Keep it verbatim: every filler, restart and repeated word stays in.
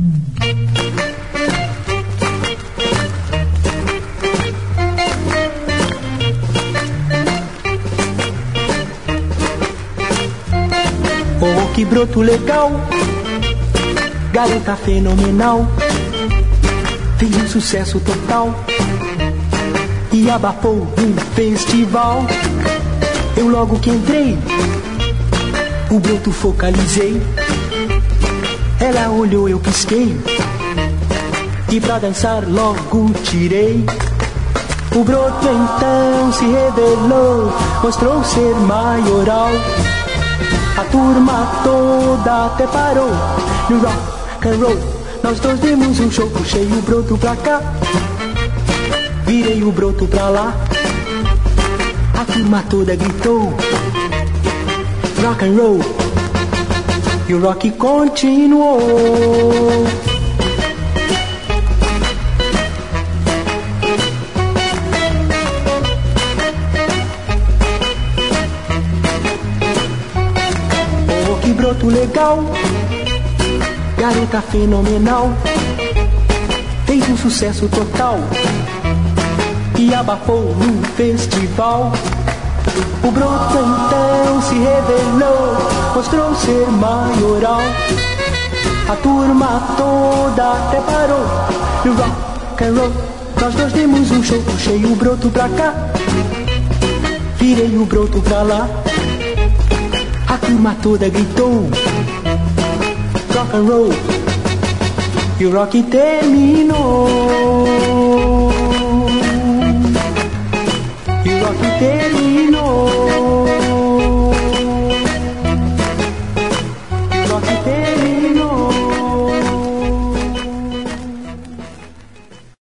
Oh, que broto legal, garota fenomenal, fez um sucesso total e abafou um festival. Eu logo que entrei, o broto focalizei. Ela olhou, eu pisquei, e pra dançar logo tirei. O broto então se revelou, mostrou ser maioral. A turma toda até parou no rock and roll. Nós dois demos um show, puxei o broto pra cá, virei o broto pra lá. A turma toda gritou rock and roll, e o rock continuou. Broto legal, garota fenomenal, fez um sucesso total e abafou no festival. O broto então se revelou, mostrou ser maioral. A turma toda até parou no rock and roll. Nós dois demos um show, puxei o broto pra cá, virei o broto pra lá. A turma toda gritou rock and roll, e o rock terminou. E o rock terminou.